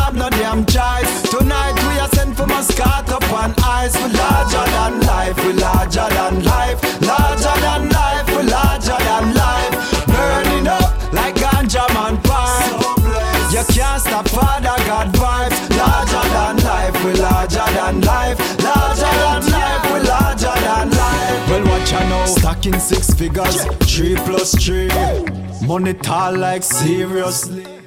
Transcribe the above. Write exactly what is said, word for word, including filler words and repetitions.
have no damn choice. Tonight we are sent for Muscat upon ice. We larger than life, we larger than life. Larger than life, we larger than life. Burning up like ganja man pipe. You can't stop Father God vibes. Larger than life, we larger than life. Larger than life, we larger than life. Well, watch I know, stacking six figures, three plus three. Money tall like seriously.